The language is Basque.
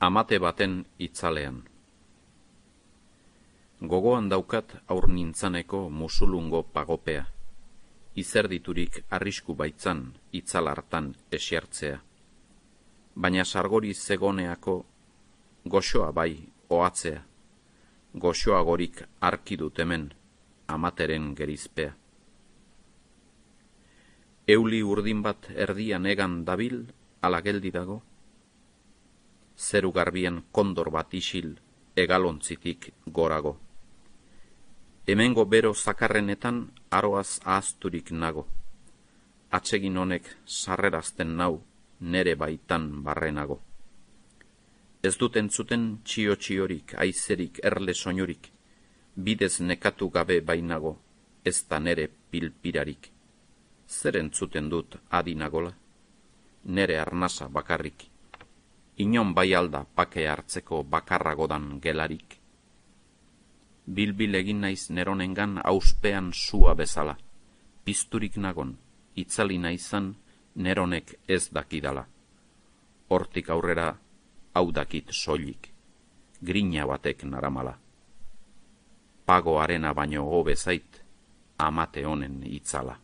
Amate baten itzalean. Gogoan daukat aur nintzaneko musulungo pagopea, izerditurik arrisku baitzan itzal hartan esiartzea. Baina sargori zegoneako goxoa bai ohatzea, goxoagorik arkidut hemen amateren gerizpea. Euli urdin bat erdian egan dabil ala geldi dago, zeru garbian kondor bat isil egalontzitik gorago. Hemengo bero zakarrenetan aroaz ahazturik nago, atsegin honek sarrerazten nau nere baitan barrenago. Ez dut entzuten txio-txiorik, aizerik, erle soinurik, bidez nekatu gabe bainago, ez da nere pilpirarik. Zer entzuten dut adinagola? Nere arnasa bakarrik. Inon bai alda pake hartzeko bakarragodan gelarik. Bilbil egin naiz neronengan auspean sua bezala. Pizturik nagon, itzali naizan neronek ez dakidala. Hortik aurrera hau dakit soilik, grina batek naramala. Pago arena baino hobe zait, amate honen itzala.